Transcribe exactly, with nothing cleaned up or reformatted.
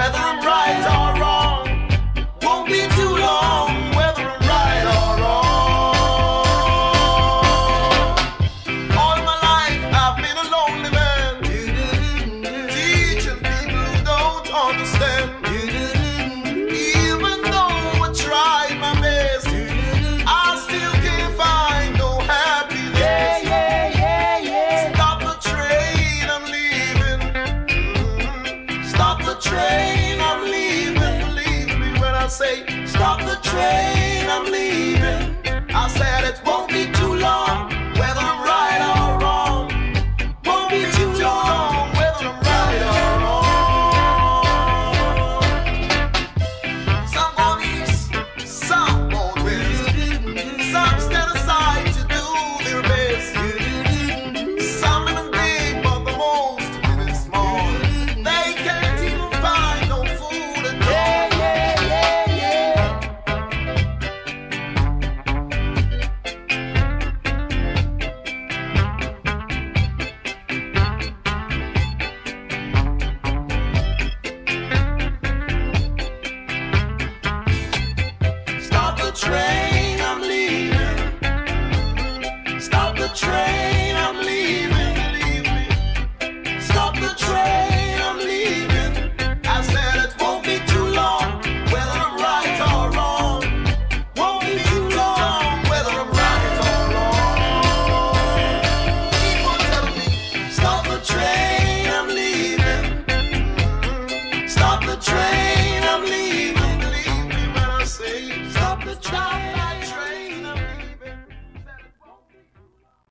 whether I'm right or wrong. Won't be too long, whether I'm right or wrong. All my life I've been a lonely man, teaching people who don't understand. Even though I tried my best, I still can't find no happiness. Yeah, yeah, yeah, yeah. Stop the train, I'm leaving. Stop the train, I'm leaving. Believe me when I say, stop the train, I'm leaving. I said it won't be too long, whether I'm right or wrong. Won't be too long, whether I'm right or wrong. Some on east, some on west. Some stand aside to do their best. Some living big, but the most living small. They can't even find no food at all. Yeah, yeah, yeah, yeah. Stop the train, I'm leaving. Stop the train, I'm leaving. Leave me. Stop the train, I'm leaving. I said it won't be too long, whether I'm right or wrong. Won't be too long, whether I'm right or wrong. People tell me, stop the train, I'm leaving. Stop the train, I'm leaving. Believe me when I say, stop the train.